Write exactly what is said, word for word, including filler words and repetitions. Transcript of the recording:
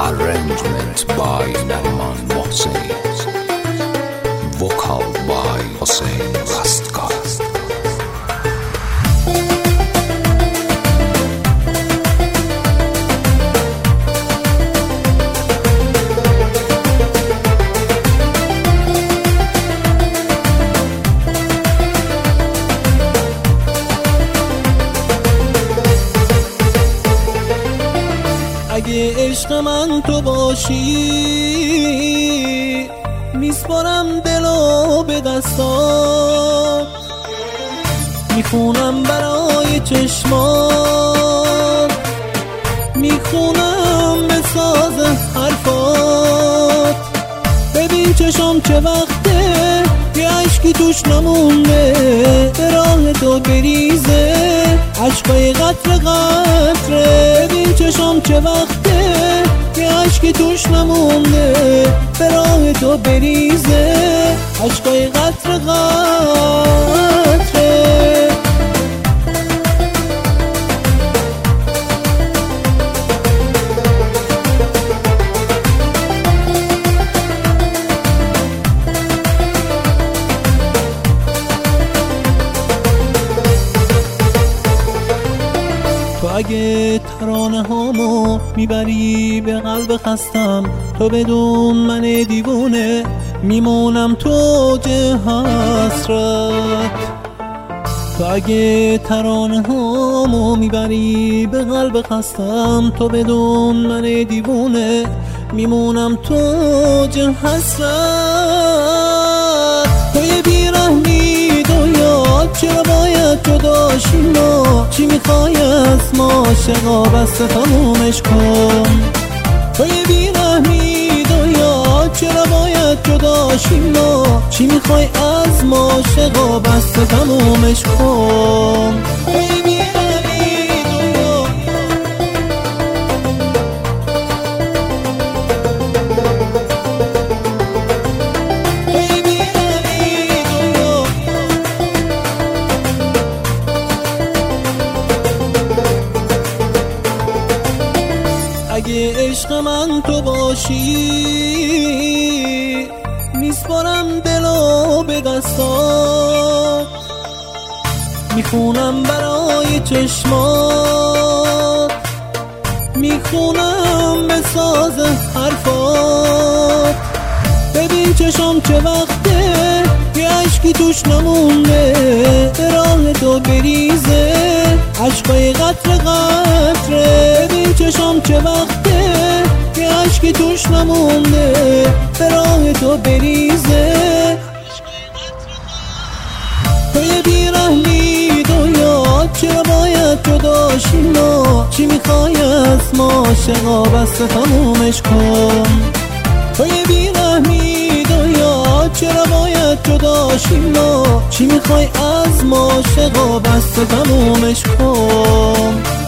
Arrangement by Nariman Mohsen. Vocal by Hossein Rastkar. اگه عشق من تو باشی میسپارم دلو به دستات، میخونم برای چشمات، میخونم به ساز حرفات. ببین چشم چه وقته یه عشقی توش نمونده، به راه تو بریزه عشقای قطره قطره. ببین چشم چه وقته یه عشقی توش نمونده، به راه تو بریزه عشقای قطره قطره. تو اگه ترانه هامو میبری به قلب خستم، تو بدون من دیوونه میمونم تو اوج حسرت. تو اگه ترانه هامو میبری به قلب خستم، تو بدون من دیوونه میمونم تو اوج حسرت. توی بیرحمی دنیا چرا باید جداشیم؟ ما چی میخوای از ما عاشقا؟ بس تمومش کن. توی بیرحمی دنیا چرا باید جداشیم؟ ما چی میخوای از ما عاشقا؟ بس تمومش کن. توی بیرحمی دنیا اگه عشق من تو باشی میسپارم دلو به دستات، میخونم برای چشمات، میخونم به ساز حرفات. ببین چشم چه وقته یه عشقی توش نمونده، به راه تو بریزه عشقای قطره قطره. ببین چشم چه وقته یه عشقی توش نمونده، به راه تو بریزه. توی بیرحمی دنیا چرا باید جداشیم؟ ما چی میخوای از ما عاشقا؟ بس تمومش کن. توی بیرحمی دنیا چرا باید جداشیم؟ ما چی میخوای از ما عاشقا؟ بس تمومش کن.